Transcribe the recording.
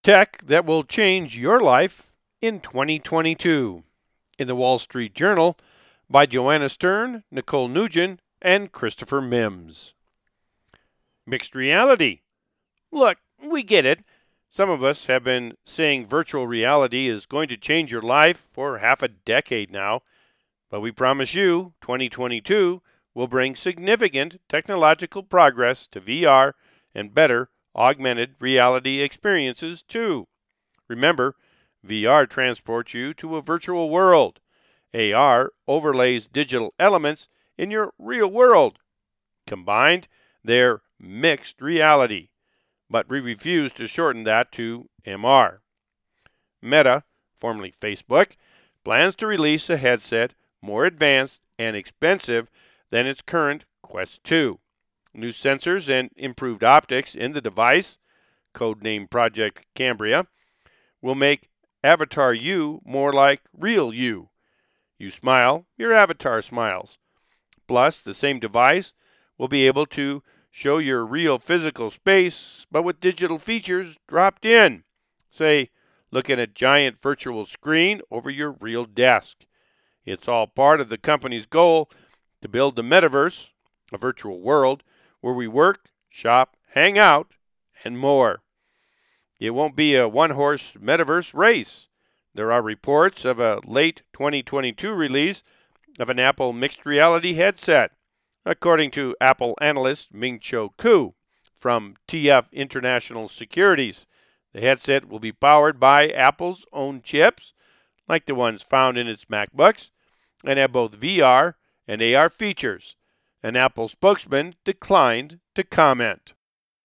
Tech that will change your life in 2022. In the Wall Street Journal by Joanna Stern, Nicole Nugent, and Christopher Mims. Mixed reality. Look, we get it. Some of us have been saying virtual reality is going to change your life for half a decade now. But we promise you, 2022 will bring significant technological progress to VR and better augmented reality experiences too. Remember, VR transports you to a virtual world. AR overlays digital elements in your real world. Combined, they're mixed reality, but we refuse to shorten that to MR. Meta, formerly Facebook, plans to release a headset more advanced and expensive than its current Quest 2. New sensors and improved optics in the device, codenamed Project Cambria, will make Avatar You more like real you. You smile, your avatar smiles. Plus, the same device will be able to show your real physical space, but with digital features dropped in. Say, look at a giant virtual screen over your real desk. It's all part of the company's goal to build the metaverse, a virtual world where we work, shop, hang out, and more. It won't be a one-horse metaverse race. There are reports of a late 2022 release of an Apple mixed reality headset, according to Apple analyst Ming-Cho Kuo from TF International Securities. The headset will be powered by Apple's own chips, like the ones found in its MacBooks, and have both VR and AR features. An Apple spokesman declined to comment.